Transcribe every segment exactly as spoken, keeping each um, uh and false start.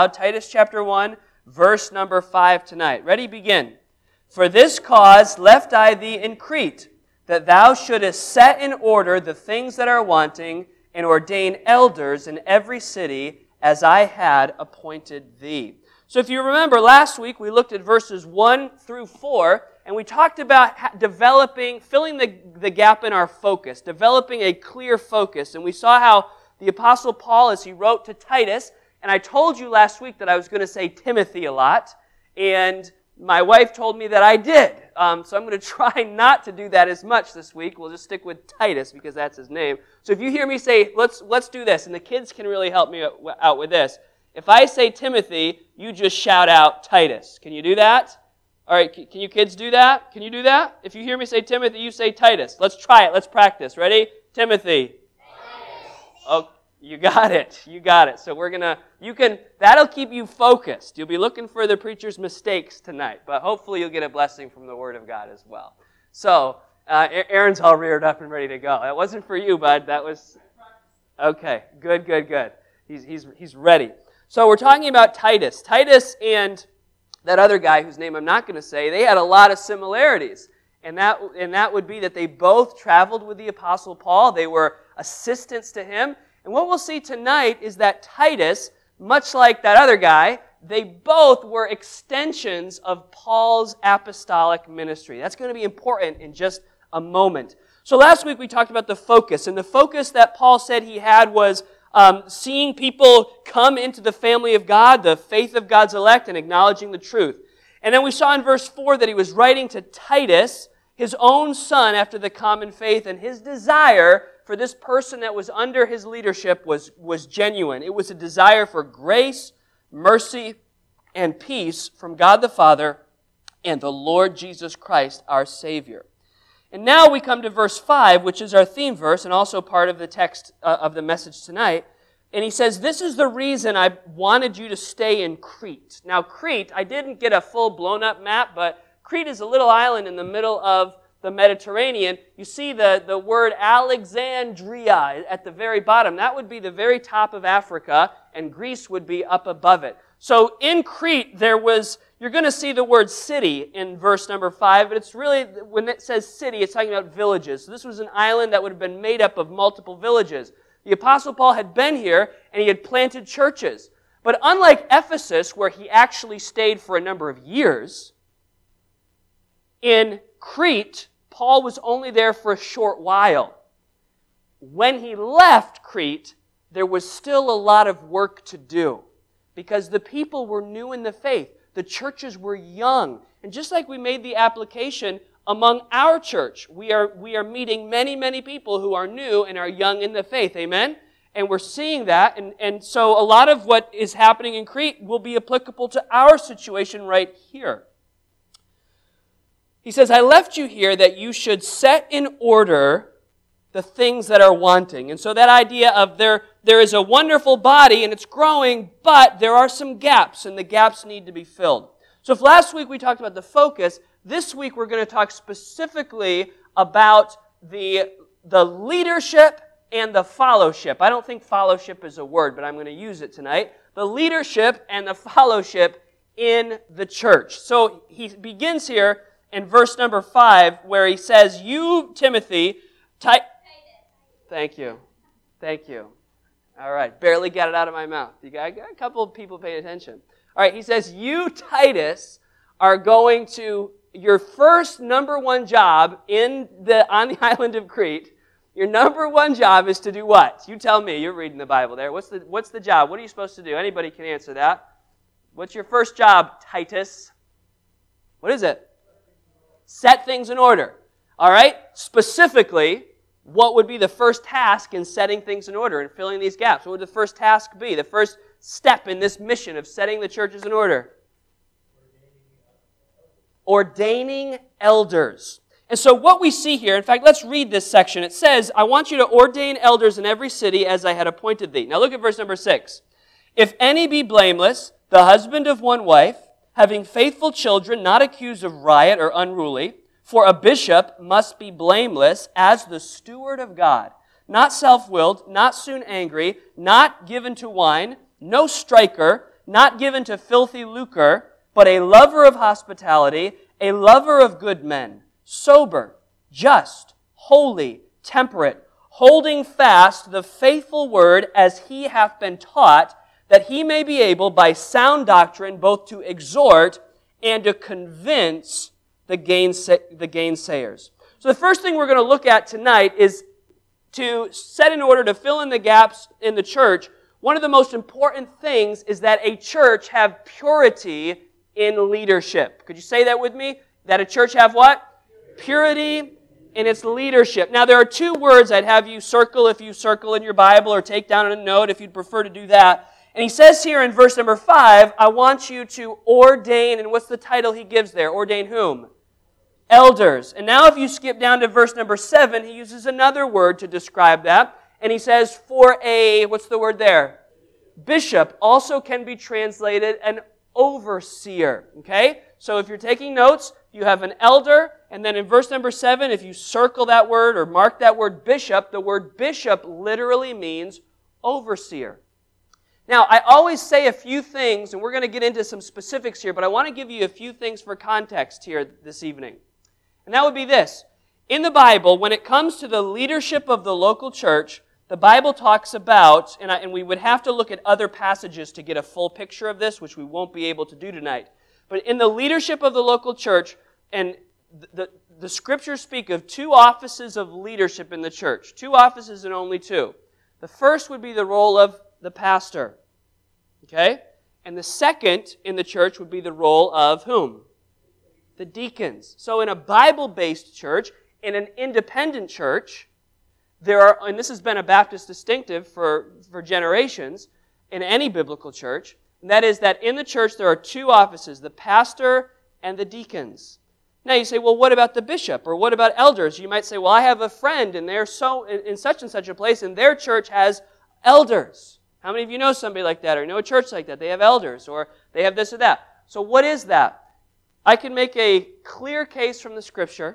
Titus chapter one, verse number five tonight. Ready? Begin. For this cause left I thee in Crete, that thou shouldest set in order the things that are wanting, and ordain elders in every city, as I had appointed thee. So if you remember, last week we looked at verses one through four, and we talked about developing, filling the, the gap in our focus, developing a clear focus. And we saw how the Apostle Paul, as he wrote to Titus, and I told you last week that I was going to say Timothy a lot, and my wife told me that I did. Um, so I'm going to try not to do that as much this week. We'll just stick with Titus because that's his name. So if you hear me say, let's let's do this, and the kids can really help me out with this. If I say Timothy, you just shout out Titus. Can you do that? All right, can you kids do that? Can you do that? If you hear me say Timothy, you say Titus. Let's try it. Let's practice. Ready? Timothy. Titus. Oh, you got it. You got it. So we're going to, you can, that'll keep you focused. You'll be looking for the preacher's mistakes tonight, but hopefully you'll get a blessing from the Word of God as well. So, uh, Aaron's all reared up and ready to go. That wasn't for you, bud. That was, okay. Good, good, good. He's, he's, he's ready. So we're talking about Titus. Titus and that other guy whose name I'm not going to say, they had a lot of similarities. And that, and that would be that they both traveled with the Apostle Paul. They were assistants to him. And what we'll see tonight is that Titus, much like that other guy, they both were extensions of Paul's apostolic ministry. That's going to be important in just a moment. So last week we talked about the focus. And the focus that Paul said he had was um, seeing people come into the family of God, the faith of God's elect, and acknowledging the truth. And then we saw in verse four that he was writing to Titus, his own son after the common faith, and his desire for this person that was under his leadership was, was genuine. It was a desire for grace, mercy, and peace from God the Father and the Lord Jesus Christ, our Savior. And now we come to verse five, which is our theme verse and also part of the text uh, of the message tonight. And he says, this is the reason I wanted you to stay in Crete. Now, Crete, I didn't get a full blown-up map, but Crete is a little island in the middle of the Mediterranean. You see the, the word Alexandria at the very bottom. That would be the very top of Africa, and Greece would be up above it. So in Crete, there was, you're going to see the word city in verse number five, but it's really, when it says city, it's talking about villages. So this was an island that would have been made up of multiple villages. The Apostle Paul had been here, and he had planted churches. But unlike Ephesus, where he actually stayed for a number of years, in Crete, Paul was only there for a short while. When he left Crete, there was still a lot of work to do because the people were new in the faith. The churches were young. And just like we made the application among our church, we are, we are meeting many, many people who are new and are young in the faith. Amen? And we're seeing that. And, and so a lot of what is happening in Crete will be applicable to our situation right here. He says, I left you here that you should set in order the things that are wanting. And so that idea of there, there is a wonderful body and it's growing, but there are some gaps and the gaps need to be filled. So if last week we talked about the focus, this week we're going to talk specifically about the, the leadership and the fellowship. I don't think fellowship is a word, but I'm going to use it tonight. The leadership and the fellowship in the church. So he begins here in verse number five, where he says, you, Timothy, Ti- Thank you. Thank you. All right. Barely got it out of my mouth. You got, got a couple of people paying attention. All right. He says, you, Titus, are going to, your first number one job in the on the island of Crete, your number one job is to do what? You tell me. You're reading the Bible there. What's the, what's the job? What are you supposed to do? Anybody can answer that. What's your first job, Titus? What is it? Set things in order. All right? Specifically, what would be the first task in setting things in order and filling these gaps? What would the first task be? The first step in this mission of setting the churches in order? Ordaining elders. And so what we see here, in fact, let's read this section. It says, I want you to ordain elders in every city as I had appointed thee. Now look at verse number six. If any be blameless, the husband of one wife, having faithful children, not accused of riot or unruly, for a bishop must be blameless as the steward of God, not self-willed, not soon angry, not given to wine, no striker, not given to filthy lucre, but a lover of hospitality, a lover of good men, sober, just, holy, temperate, holding fast the faithful word as he hath been taught, that he may be able by sound doctrine both to exhort and to convince the, gainsay- the gainsayers. So the first thing we're going to look at tonight is to set in order to fill in the gaps in the church. One of the most important things is that a church have purity in leadership. Could you say that with me? That a church have what? Purity in its leadership. Now there are two words I'd have you circle if you circle in your Bible, or take down a note if you'd prefer to do that. And he says here in verse number five, I want you to ordain, and what's the title he gives there? Ordain whom? Elders. And now if you skip down to verse number seven, he uses another word to describe that. And he says, for a, what's the word there? Bishop also can be translated an overseer. Okay? So if you're taking notes, you have an elder, and then in verse number seven, if you circle that word or mark that word bishop, the word bishop literally means overseer. Now, I always say a few things, and we're going to get into some specifics here, but I want to give you a few things for context here this evening. And that would be this. In the Bible, when it comes to the leadership of the local church, the Bible talks about, and, I, and we would have to look at other passages to get a full picture of this, which we won't be able to do tonight. But in the leadership of the local church, and the, the, the scriptures speak of two offices of leadership in the church. Two offices and only two. The first would be the role of the pastor. Okay? And the second in the church would be the role of whom? The deacons. So in a Bible-based church, in an independent church, there are, and this has been a Baptist distinctive for, for generations, in any biblical church, and that is that in the church there are two offices, the pastor and the deacons. Now you say, well, what about the bishop? Or what about elders? You might say, well, I have a friend and they're so in, in such and such a place, and their church has elders. How many of you know somebody like that, or know a church like that? They have elders, or they have this or that. So what is that? I can make a clear case from the Scripture,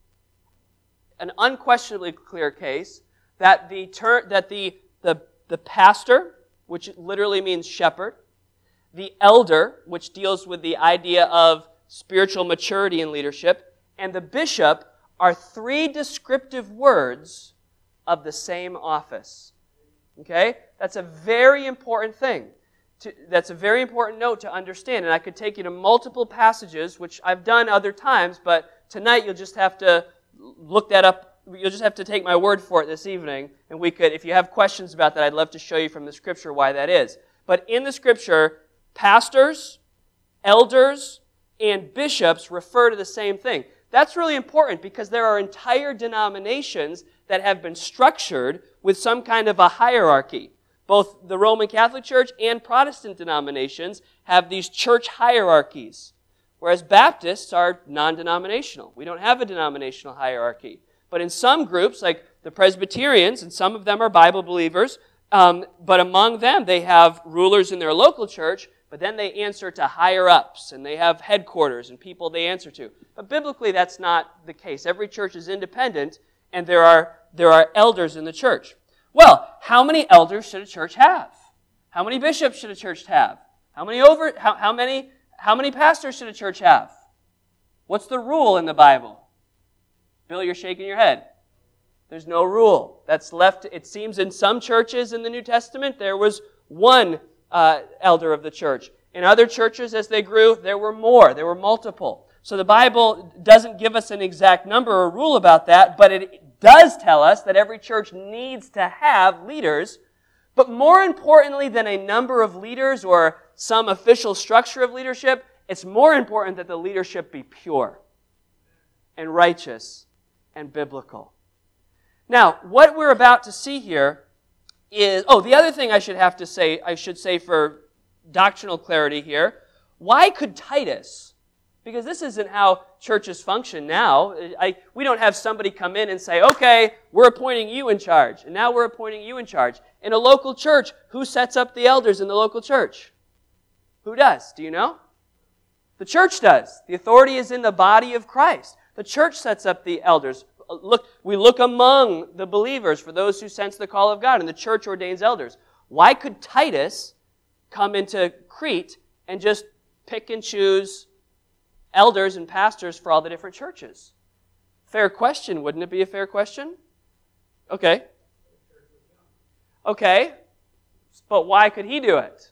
an unquestionably clear case, that the ter- that the, the, the pastor, which literally means shepherd, the elder, which deals with the idea of spiritual maturity in leadership, and the bishop are three descriptive words of the same office. Okay? That's a very important thing. To, that's a very important note to understand. And I could take you to multiple passages, which I've done other times, but tonight you'll just have to look that up. You'll just have to take my word for it this evening. And we could, if you have questions about that, I'd love to show you from the Scripture why that is. But in the Scripture, pastors, elders, and bishops refer to the same thing. That's really important because there are entire denominations that have been structured with some kind of a hierarchy. Both the Roman Catholic Church and Protestant denominations have these church hierarchies, whereas Baptists are non-denominational. We don't have a denominational hierarchy. But in some groups, like the Presbyterians, and some of them are Bible believers, um, but among them they have rulers in their local church, but then they answer to higher-ups, and they have headquarters and people they answer to. But biblically, that's not the case. Every church is independent, and there are, there are elders in the church. Well, how many elders should a church have? How many bishops should a church have? How many over how, how many how many pastors should a church have? What's the rule in the Bible? Bill, you're shaking your head. There's no rule. That's left. It seems in some churches in the New Testament there was one uh, elder of the church. In other churches, as they grew, there were more. There were multiple. So the Bible doesn't give us an exact number or rule about that, but it does tell us that every church needs to have leaders. But more importantly than a number of leaders or some official structure of leadership, it's more important that the leadership be pure and righteous and biblical. Now, what we're about to see here is, oh, the other thing I should have to say, I should say for doctrinal clarity here, why could Titus, because this isn't how churches function now. I, we don't have somebody come in and say, okay, we're appointing you in charge, and now we're appointing you in charge. In a local church, who sets up the elders in the local church? Who does? Do you know? The church does. The authority is in the body of Christ. The church sets up the elders. Look, we look among the believers for those who sense the call of God, and the church ordains elders. Why could Titus come into Crete and just pick and choose elders and pastors for all the different churches? Fair question, wouldn't it be a fair question? Okay. Okay. But why could he do it?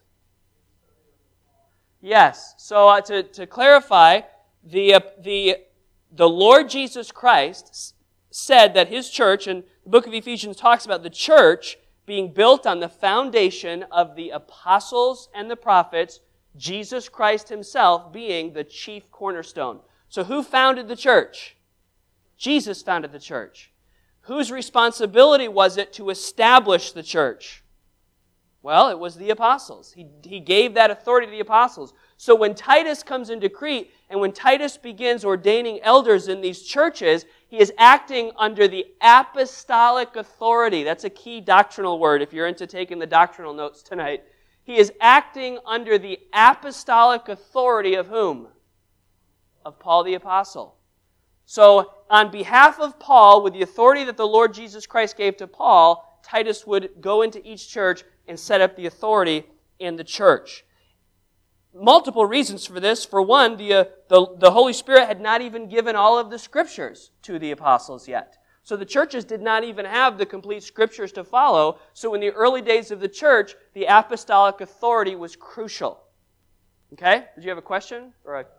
Yes. So uh, to, to clarify, the, uh, the, the Lord Jesus Christ s- said that his church, and the book of Ephesians talks about the church being built on the foundation of the apostles and the prophets, Jesus Christ himself being the chief cornerstone. So who founded the church? Jesus founded the church. Whose responsibility was it to establish the church? Well, it was the apostles. He, he gave that authority to the apostles. So when Titus comes into Crete, and when Titus begins ordaining elders in these churches, he is acting under the apostolic authority. That's a key doctrinal word if you're into taking the doctrinal notes tonight. He is acting under the apostolic authority of whom? Of Paul the Apostle. So, on behalf of Paul, with the authority that the Lord Jesus Christ gave to Paul, Titus would go into each church and set up the authority in the church. Multiple reasons for this. For one, the, uh, the, the Holy Spirit had not even given all of the Scriptures to the apostles yet. So the churches did not even have the complete Scriptures to follow. So in the early days of the church, the apostolic authority was crucial. Okay? Did you have a question? Or a...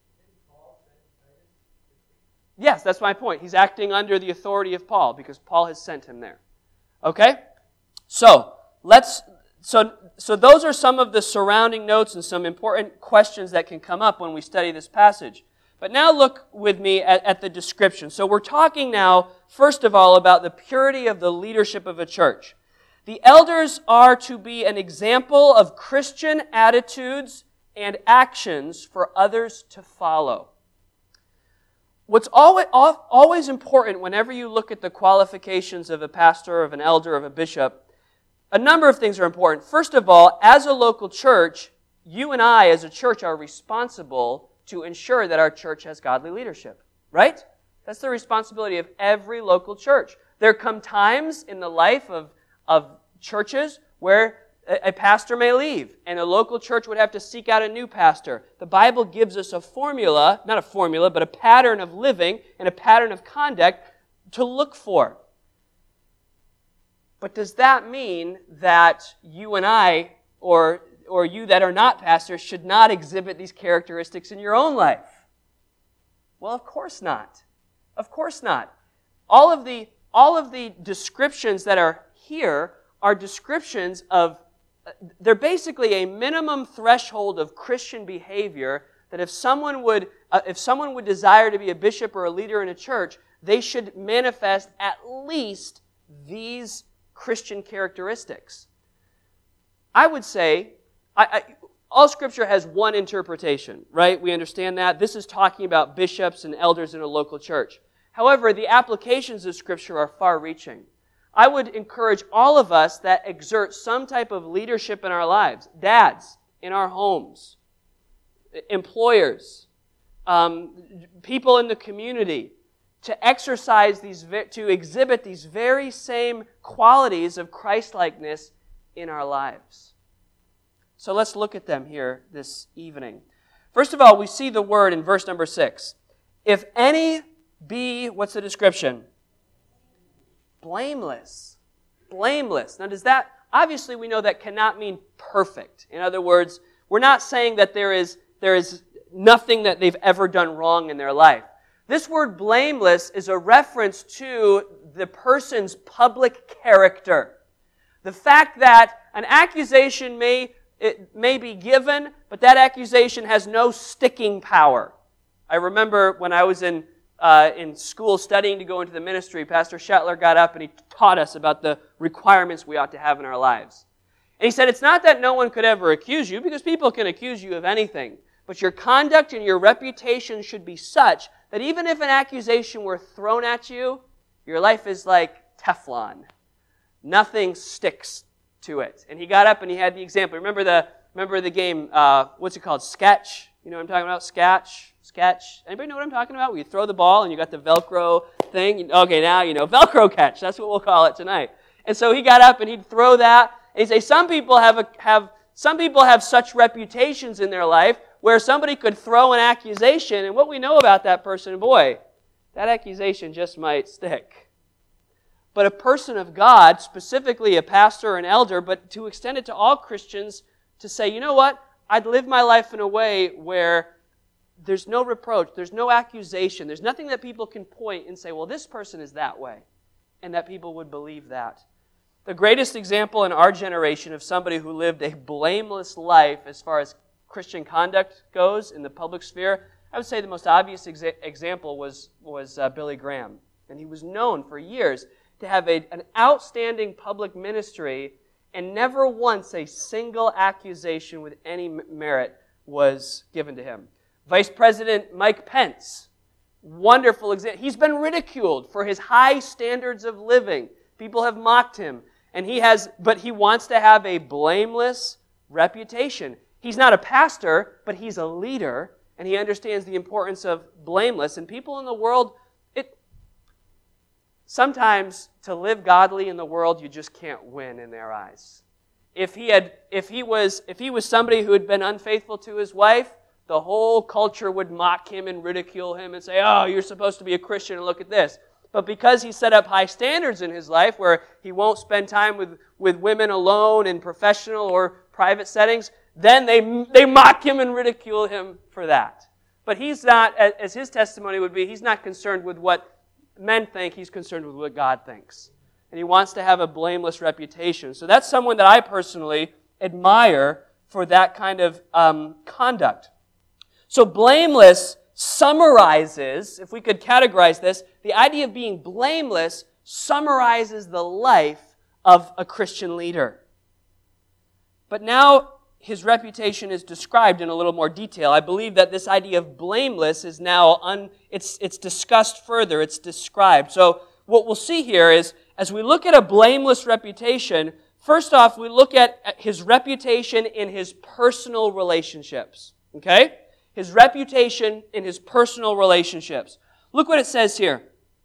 Yes, that's my point. He's acting under the authority of Paul because Paul has sent him there. Okay? So, let's so so those are some of the surrounding notes and some important questions that can come up when we study this passage. But now look with me at, at the description. So we're talking now, first of all, about the purity of the leadership of a church. The elders are to be an example of Christian attitudes and actions for others to follow. What's always, always important whenever you look at the qualifications of a pastor, of an elder, of a bishop, a number of things are important. First of all, as a local church, you and I as a church are responsible to ensure that our church has godly leadership, right? That's the responsibility of every local church. There come times in the life of, of churches where a pastor may leave, and a local church would have to seek out a new pastor. The Bible gives us a formula, not a formula, but a pattern of living and a pattern of conduct to look for. But does that mean that you and I, or, or you that are not pastors, should not exhibit these characteristics in your own life? Well, of course not. Of course not. All of the, all of the descriptions that are here are descriptions of they're basically a minimum threshold of Christian behavior that if someone would uh, if someone would desire to be a bishop or a leader in a church, they should manifest at least these Christian characteristics. I would say, I, I, all Scripture has one interpretation, right? We understand that. This is talking about bishops and elders in a local church. However, the applications of Scripture are far-reaching. I would encourage all of us that exert some type of leadership in our lives, dads, in our homes, employers, um, people in the community, to exercise these, to exhibit these very same qualities of Christ-likeness in our lives. So let's look at them here this evening. First of all, we see the word in verse number six. If any be, what's the description? Blameless. Blameless. Now does that, obviously we know that cannot mean perfect. In other words, we're not saying that there is, there is nothing that they've ever done wrong in their life. This word blameless is a reference to the person's public character. The fact that an accusation may, it may be given, but that accusation has no sticking power. I remember when I was in Uh, in school studying to go into the ministry, Pastor Shetler got up and he taught us about the requirements we ought to have in our lives. And he said, it's not that no one could ever accuse you, because people can accuse you of anything, but your conduct and your reputation should be such that even if an accusation were thrown at you, your life is like Teflon. Nothing sticks to it. And he got up and he had the example. Remember the, remember the game, uh, what's it called, Sketch? You know what I'm talking about? Sketch? Sketch. Anybody know what I'm talking about? Where you throw the ball and you got the Velcro thing. Okay, now you know. Velcro catch. That's what we'll call it tonight. And so he got up and he'd throw that. And he'd say, some people have a, have Some people have such reputations in their life where somebody could throw an accusation, and what we know about that person, boy, that accusation just might stick. But a person of God, specifically a pastor or an elder, but to extend it to all Christians, to say, you know what, I'd live my life in a way where there's no reproach, there's no accusation, there's nothing that people can point and say, well, this person is that way, and that people would believe that. The greatest example in our generation of somebody who lived a blameless life as far as Christian conduct goes in the public sphere, I would say the most obvious exa- example was, was uh, Billy Graham. And he was known for years to have a, an outstanding public ministry, and never once a single accusation with any merit was given to him. Vice President Mike Pence, wonderful example. He's been ridiculed for his high standards of living. People have mocked him, and he has, but he wants to have a blameless reputation. He's not a pastor, but he's a leader, and he understands the importance of blameless. And people in the world, it sometimes to live godly in the world, you just can't win in their eyes. If he had, if he was, if he was somebody who had been unfaithful to his wife, the whole culture would mock him and ridicule him and say, "Oh, you're supposed to be a Christian, and look at this." But because he set up high standards in his life where he won't spend time with, with women alone in professional or private settings, then they, they mock him and ridicule him for that. But he's not, as his testimony would be, he's not concerned with what men think, he's concerned with what God thinks. And he wants to have a blameless reputation. So that's someone that I personally admire for that kind of um, conduct. So blameless summarizes, if we could categorize this, the idea of being blameless summarizes the life of a Christian leader. But now his reputation is described in a little more detail. I believe that this idea of blameless is now, un, it's, it's discussed further, it's described. So what we'll see here is, as we look at a blameless reputation, first off, we look at his reputation in his personal relationships. Okay? His reputation in his personal relationships. Look what it says here.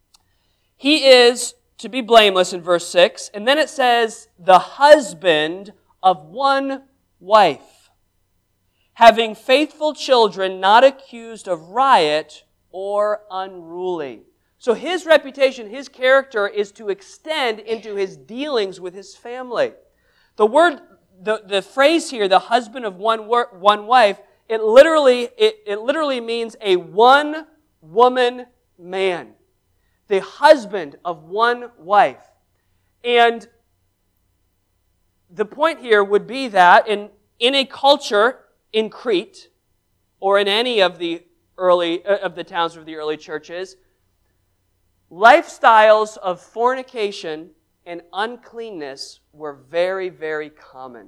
He is to be blameless in verse six, and then it says, the husband of one wife, having faithful children, not accused of riot or unruly. So his reputation, his character is to extend into his dealings with his family. The word, the, the phrase here, the husband of one, wor- one wife, It literally, it, it literally means a one-woman man. The husband of one wife. And the point here would be that in, in a culture in Crete, or in any of the early uh, of the towns of the early churches, lifestyles of fornication and uncleanness were very, very common.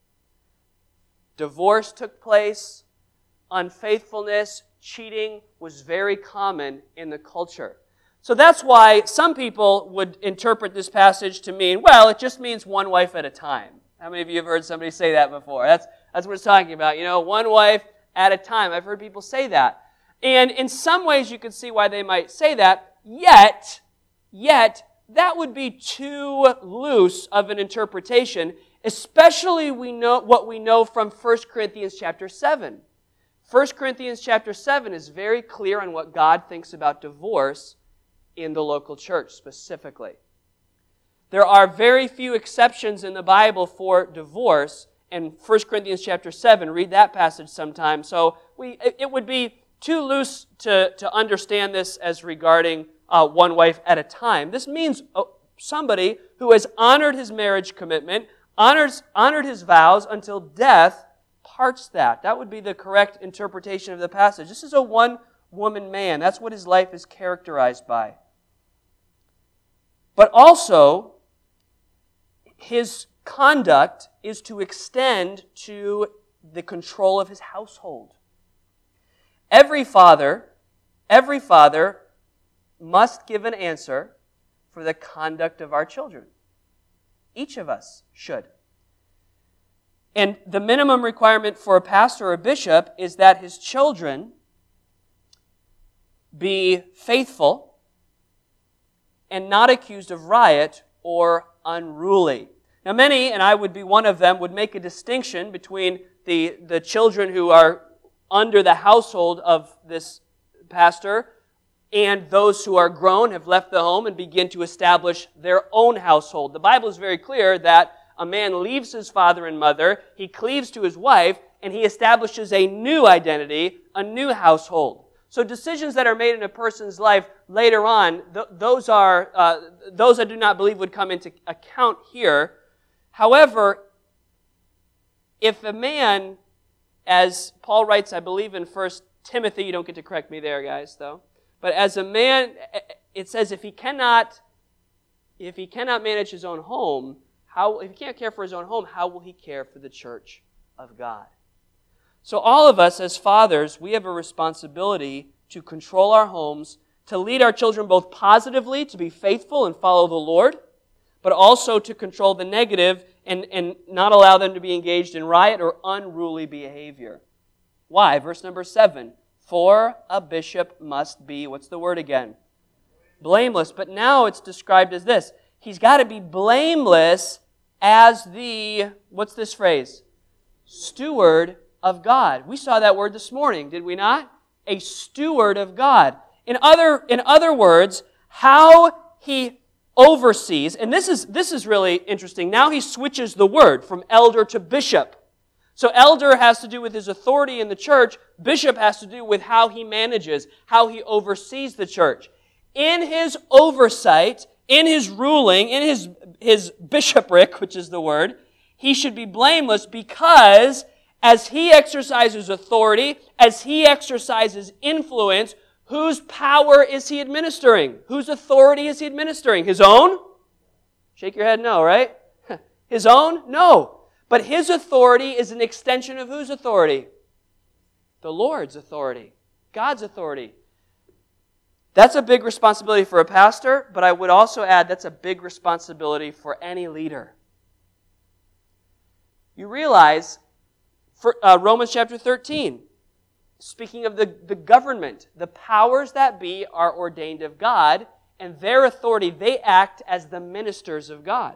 Divorce took place, unfaithfulness, cheating was very common in the culture. So that's why some people would interpret this passage to mean, well, it just means one wife at a time. How many of you have heard somebody say that before? That's, that's what it's talking about. You know, one wife at a time. I've heard people say that. And in some ways you could see why they might say that, yet, yet, that would be too loose of an interpretation. Especially we know what we know from First Corinthians chapter seven. First Corinthians chapter seven is very clear on what God thinks about divorce in the local church specifically. There are very few exceptions in the Bible for divorce, and First Corinthians chapter seven, read that passage sometime. So we it would be too loose to, to understand this as regarding uh, one wife at a time. This means uh, somebody who has honored his marriage commitment, Honors, honored his vows until death parts that. That would be the correct interpretation of the passage. This is a one-woman man. That's what his life is characterized by. But also, his conduct is to extend to the control of his household. Every father, every father must give an answer for the conduct of our children. Each of us should. And the minimum requirement for a pastor or a bishop is that his children be faithful and not accused of riot or unruly. Now many, and I would be one of them, would make a distinction between the, the children who are under the household of this pastor and those who are grown, have left the home, and begin to establish their own household. The Bible is very clear that a man leaves his father and mother, he cleaves to his wife, and he establishes a new identity, a new household. So decisions that are made in a person's life later on, th- those are uh, those I do not believe would come into account here. However, if a man, as Paul writes, I believe in First Timothy, you don't get to correct me there, guys, though. But as a man, it says if he cannot, if he cannot manage his own home, how if he can't care for his own home, how will he care for the church of God? So all of us as fathers, we have a responsibility to control our homes, to lead our children both positively, to be faithful and follow the Lord, but also to control the negative and, and not allow them to be engaged in riot or unruly behavior. Why? Verse number seven. For a bishop must be, what's the word again? Blameless. But now it's described as this. He's got to be blameless as the, what's this phrase? Steward of God. We saw that word this morning, did we not? A steward of God. In other, in other words, how he oversees, and this is, this is really interesting. Now he switches the word from elder to bishop. So elder has to do with his authority in the church. Bishop has to do with how he manages, how he oversees the church. In his oversight, in his ruling, in his, his bishopric, which is the word, he should be blameless because as he exercises authority, as he exercises influence, whose power is he administering? Whose authority is he administering? His own? Shake your head no, right? His own? No. But his authority is an extension of whose authority? The Lord's authority. God's authority. That's a big responsibility for a pastor, but I would also add that's a big responsibility for any leader. You realize, for, uh, Romans chapter thirteen, speaking of the, the government, the powers that be are ordained of God, and their authority, they act as the ministers of God.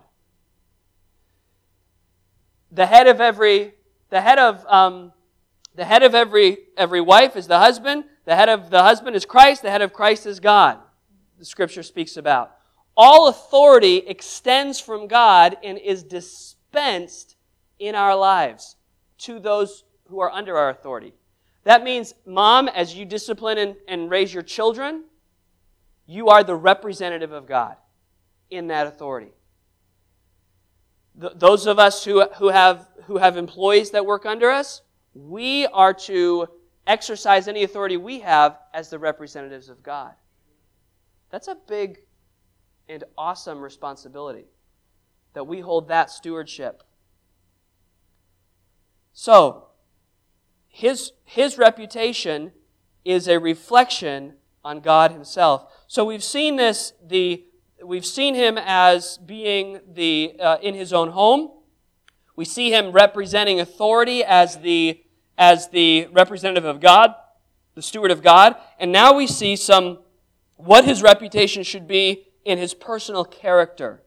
The head of every, the head of, um, the head of every every wife is the husband. The head of the husband is Christ. The head of Christ is God. The Scripture speaks about. All authority extends from God and is dispensed in our lives to those who are under our authority. That means, mom, as you discipline and, and raise your children, you are the representative of God in that authority. Those of us who, who have who have employees that work under us, we are to exercise any authority we have as the representatives of God. That's a big and awesome responsibility, that we hold that stewardship. So, his, his reputation is a reflection on God Himself. So we've seen this, the We've seen him as being the uh, in his own home. We see him representing authority as the as the representative of God, the steward of God. And now we see some what his reputation should be in his personal character.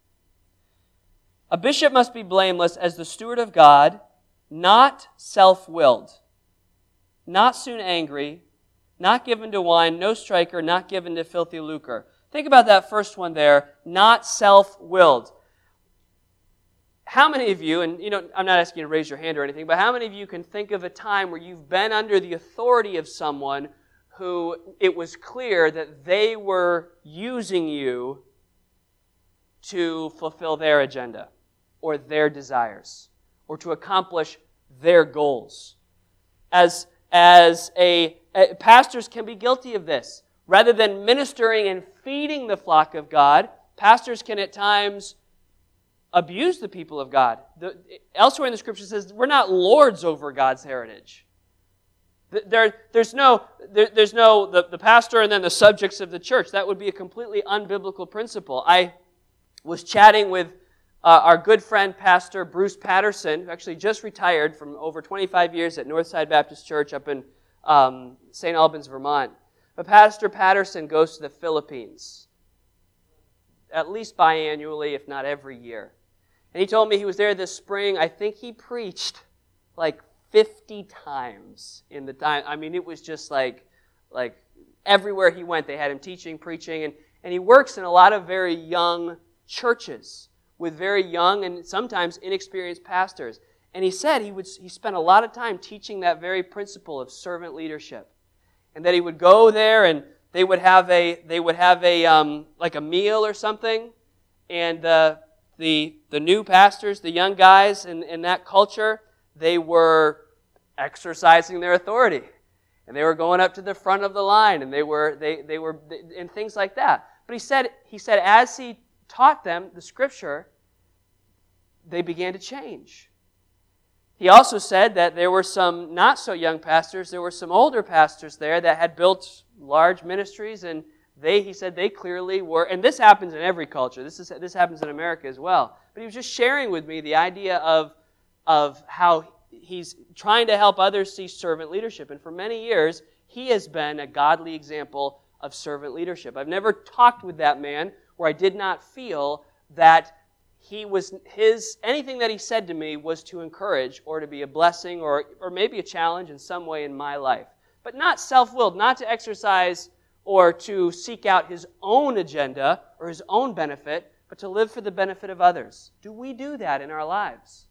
A bishop must be blameless as the steward of God, not self-willed, not soon angry, not given to wine, no striker, not given to filthy lucre. Think about that first one there, not self-willed. How many of you, and you know, I'm not asking you to raise your hand or anything, but how many of you can think of a time where you've been under the authority of someone who it was clear that they were using you to fulfill their agenda or their desires or to accomplish their goals? As, as a, a pastors can be guilty of this. Rather than ministering and feeding the flock of God, pastors can at times abuse the people of God. The, elsewhere in the Scripture says we're not lords over God's heritage. There, there's no, there, there's no the, the pastor and then the subjects of the church. That would be a completely unbiblical principle. I was chatting with uh, our good friend, Pastor Bruce Patterson, who actually just retired from over twenty-five years at Northside Baptist Church up in um, Saint Albans, Vermont. But Pastor Patterson goes to the Philippines, at least biannually, if not every year. And he told me he was there this spring. I think he preached like fifty times in the time. I mean, it was just like, like everywhere he went, they had him teaching, preaching, and, and he works in a lot of very young churches with very young and sometimes inexperienced pastors. And he said he would he spent a lot of time teaching that very principle of servant leadership, and that he would go there and they would have a they would have a um, like a meal or something, and uh, the the new pastors, the young guys in, in that culture, they were exercising their authority, and they were going up to the front of the line, and they were they they were and things like that. But he said he said as he taught them the Scripture, they began to change. He also said that there were some not so young pastors, there were some older pastors there that had built large ministries, and they, he said, they clearly were, and this happens in every culture, this is this happens in America as well, but he was just sharing with me the idea of, of how he's trying to help others see servant leadership, and for many years, he has been a godly example of servant leadership. I've never talked with that man where I did not feel that He was his anything that he said to me was to encourage or to be a blessing or or maybe a challenge in some way in my life. But not self-willed, not to exercise or to seek out his own agenda or his own benefit, but to live for the benefit of others. Do we do that in our lives?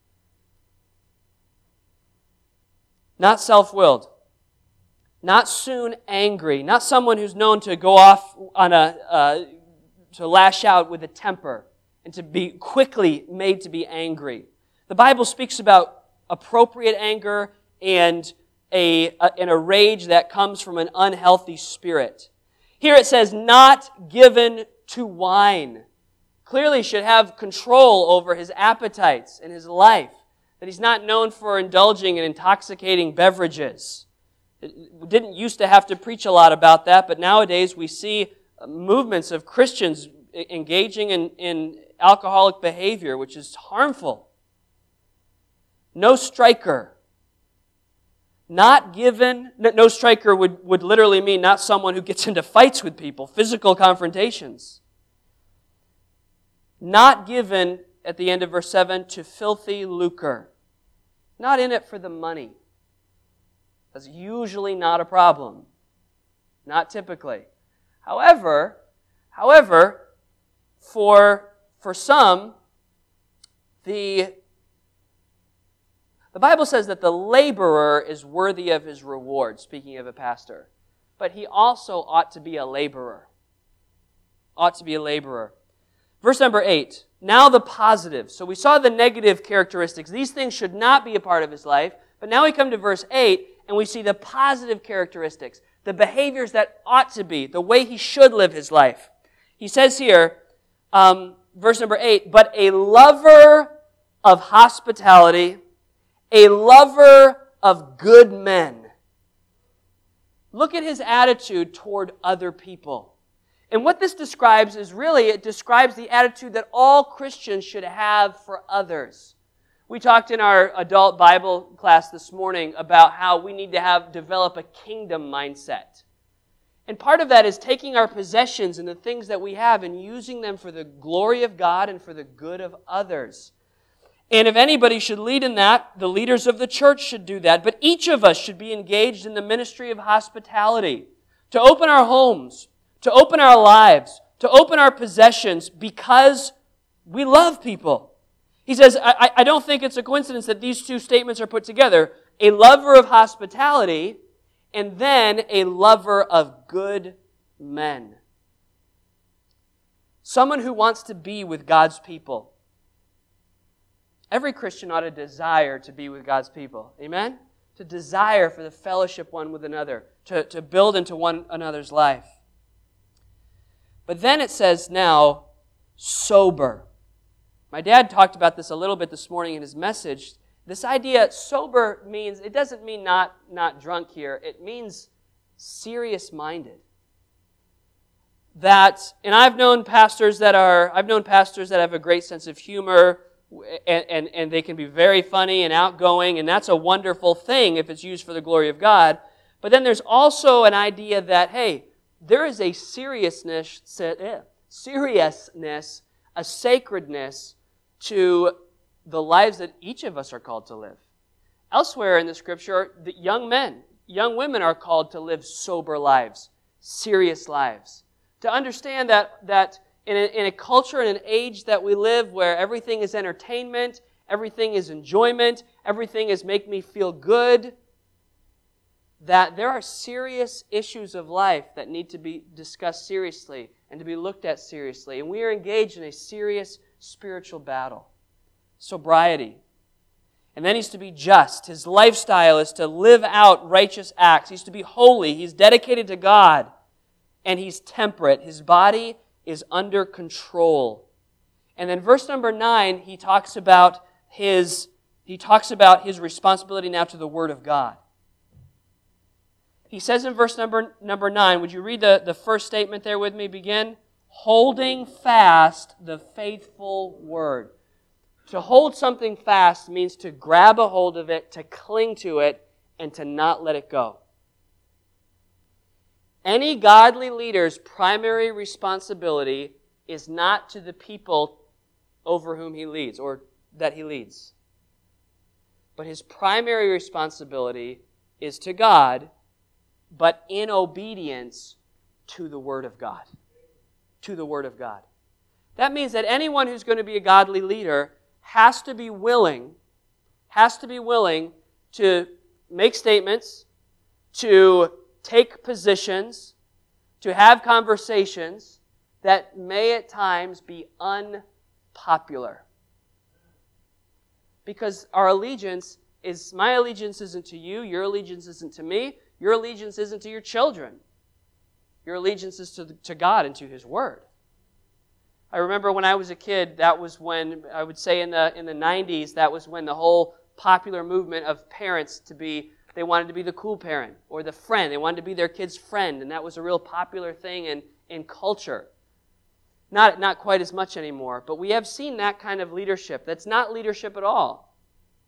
Not self-willed. Not soon angry. Not someone who's known to go off on a uh, to lash out with a temper, and to be quickly made to be angry. The Bible speaks about appropriate anger and a, a, and a rage that comes from an unhealthy spirit. Here it says, not given to wine. Clearly should have control over his appetites in his life. That he's not known for indulging in intoxicating beverages. We didn't used to have to preach a lot about that, but nowadays we see movements of Christians engaging in, in alcoholic behavior, which is harmful. No striker. Not given, no striker would, would literally mean not someone who gets into fights with people, physical confrontations. Not given, at the end of verse seven, to filthy lucre. Not in it for the money. That's usually not a problem. Not typically. However, however, for For some, the, the Bible says that the laborer is worthy of his reward, speaking of a pastor. But he also ought to be a laborer. Ought to be a laborer. Verse number eight, now the positive. So we saw the negative characteristics. These things should not be a part of his life. But now we come to verse eight, and we see the positive characteristics, the behaviors that ought to be, the way he should live his life. He says here, um, verse number eight, but a lover of hospitality, a lover of good men. Look at his attitude toward other people. And what this describes is really, it describes the attitude that all Christians should have for others. We talked in our adult Bible class this morning about how we need to have develop a kingdom mindset. And part of that is taking our possessions and the things that we have and using them for the glory of God and for the good of others. And if anybody should lead in that, the leaders of the church should do that. But each of us should be engaged in the ministry of hospitality, to open our homes, to open our lives, to open our possessions because we love people. He says, I, I don't think it's a coincidence that these two statements are put together. A lover of hospitality and then a lover of good men. Someone who wants to be with God's people. Every Christian ought to desire to be with God's people. Amen? To desire for the fellowship one with another. To, to build into one another's life. But then it says now, sober. My dad talked about this a little bit this morning in his message. This idea, sober means, it doesn't mean not, not drunk here. It means serious-minded. That, and I've known pastors that are, I've known pastors that have a great sense of humor, and, and, and they can be very funny and outgoing, and that's a wonderful thing if it's used for the glory of God. But then there's also an idea that, hey, there is a seriousness, seriousness, a sacredness to the lives that each of us are called to live. Elsewhere in the Scripture, the young men, young women are called to live sober lives, serious lives. To understand that, that in, a, in a culture and an age that we live where everything is entertainment, everything is enjoyment, everything is make me feel good, that there are serious issues of life that need to be discussed seriously and to be looked at seriously. And we are engaged in a serious spiritual battle. Sobriety. And then he's to be just. His lifestyle is to live out righteous acts. He's to be holy. He's dedicated to God. And he's temperate. His body is under control. And then verse number nine, he talks about his, he talks about his responsibility now to the Word of God. He says in verse number, number nine, would you read the, the first statement there with me? Begin. Holding fast the faithful word. To hold something fast means to grab a hold of it, to cling to it, and to not let it go. Any godly leader's primary responsibility is not to the people over whom he leads or that he leads. But his primary responsibility is to God, but in obedience to the Word of God. To the Word of God. That means that anyone who's going to be a godly leader has to be willing, has to be willing to make statements, to take positions, to have conversations that may at times be unpopular. Because our allegiance is, my allegiance isn't to you, your allegiance isn't to me, your allegiance isn't to your children. Your allegiance is to, to God and to His Word. I remember when I was a kid, that was when, I would say in the in the nineties, that was when the whole popular movement of parents to be, they wanted to be the cool parent or the friend. They wanted to be their kid's friend, and that was a real popular thing in, in culture. Not, not quite as much anymore, but we have seen that kind of leadership. That's not leadership at all.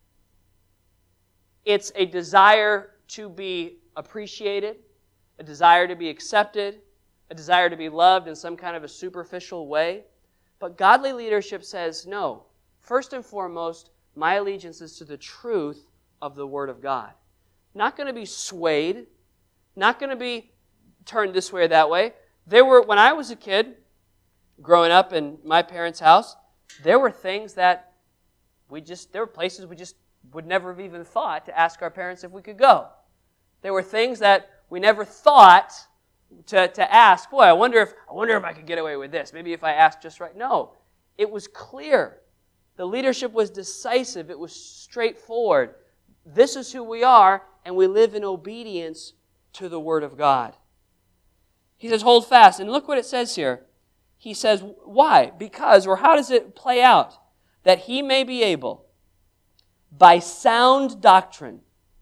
It's a desire to be appreciated, a desire to be accepted, a desire to be loved in some kind of a superficial way. But godly leadership says, no, first and foremost, my allegiance is to the truth of the Word of God. Not going to be swayed, not going to be turned this way or that way. There were, when I was a kid, growing up in my parents' house, there were things that we just, there were places we just would never have even thought to ask our parents if we could go. There were things that we never thought to, to ask, boy, I wonder if I wonder if I could get away with this. Maybe if I asked just right. No, it was clear. The leadership was decisive. It was straightforward. This is who we are, and we live in obedience to the Word of God. He says, hold fast. And look what it says here. He says, why? Because, or how does it play out? That he may be able, by sound doctrine,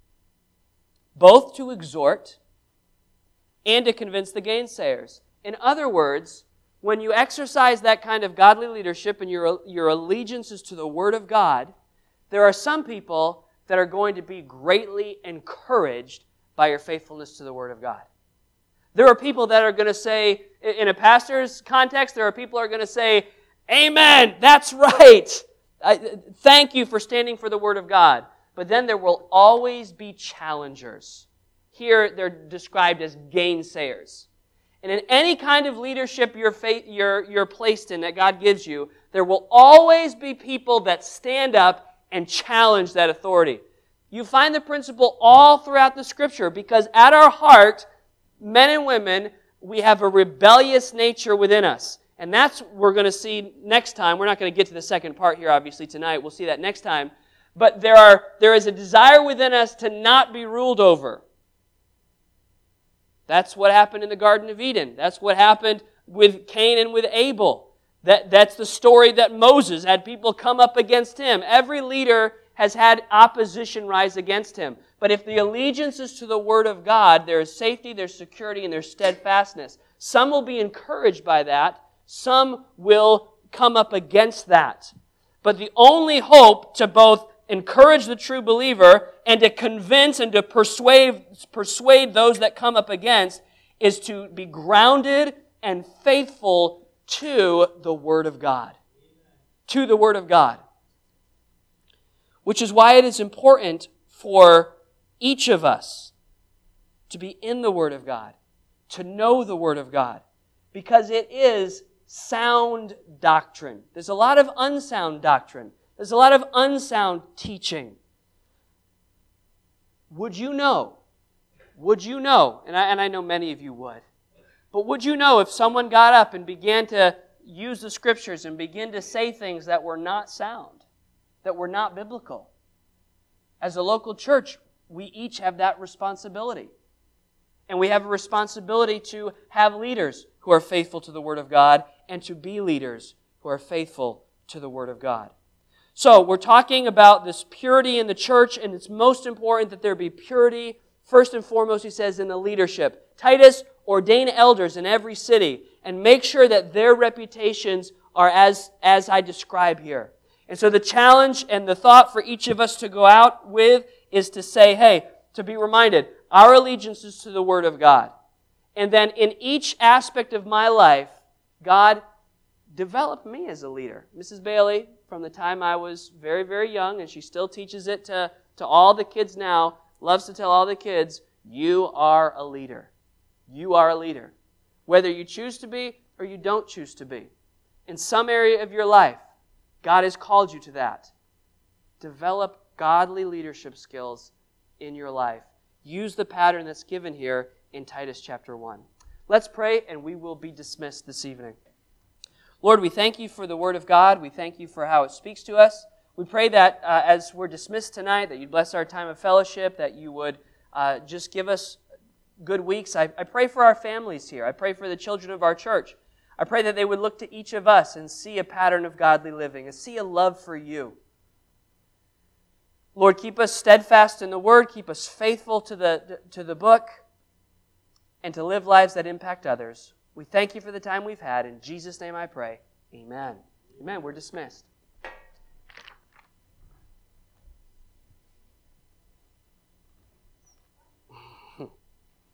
both to exhort and to convince the gainsayers. In other words, when you exercise that kind of godly leadership and your, your allegiance is to the Word of God, there are some people that are going to be greatly encouraged by your faithfulness to the Word of God. There are people that are going to say, in a pastor's context, there are people that are going to say, amen, that's right. I, thank you for standing for the Word of God. But then there will always be challengers. Here they're described as gainsayers. And in any kind of leadership you're, fa- you're, you're placed in that God gives you, there will always be people that stand up and challenge that authority. You find the principle all throughout the Scripture because at our heart, men and women, we have a rebellious nature within us. And that's what we're going to see next time. We're not going to get to the second part here, obviously, tonight. We'll see that next time. But there are there is a desire within us to not be ruled over. That's what happened in the Garden of Eden. That's what happened with Cain and with Abel. That, that's the story that Moses had people come up against him. Every leader has had opposition rise against him. But if the allegiance is to the Word of God, there is safety, there's security, and there's steadfastness. Some will be encouraged by that. Some will come up against that. But the only hope to both encourage the true believer and to convince and to persuade, persuade those that come up against is to be grounded and faithful to the Word of God. to the Word of God. Which is why it is important for each of us to be in the Word of God, to know the Word of God, because it is sound doctrine. There's a lot of unsound doctrine. There's a lot of unsound teaching. Would you know? Would you know? And I, and I know many of you would. But would you know if someone got up and began to use the Scriptures and begin to say things that were not sound, that were not biblical? As a local church, we each have that responsibility. And we have a responsibility to have leaders who are faithful to the Word of God and to be leaders who are faithful to the Word of God. So, we're talking about this purity in the church, and it's most important that there be purity. First and foremost, he says, in the leadership. Titus, ordain elders in every city and make sure that their reputations are as, as I describe here. And so the challenge and the thought for each of us to go out with is to say, hey, to be reminded, our allegiance is to the Word of God. And then in each aspect of my life, God developed me as a leader. Missus Bailey, from the time I was very, very young, and she still teaches it to, to all the kids now, loves to tell all the kids, you are a leader. You are a leader. Whether you choose to be or you don't choose to be. In some area of your life, God has called you to that. Develop godly leadership skills in your life. Use the pattern that's given here in Titus chapter one. Let's pray and we will be dismissed this evening. Lord, we thank you for the Word of God. We thank you for how it speaks to us. We pray that uh, as we're dismissed tonight, that you'd bless our time of fellowship, that you would uh, just give us good weeks. I, I pray for our families here. I pray for the children of our church. I pray that they would look to each of us and see a pattern of godly living, and see a love for you. Lord, keep us steadfast in the Word, keep us faithful to the, to the book, and to live lives that impact others. We thank you for the time we've had. In Jesus' name I pray. Amen. Amen. We're dismissed.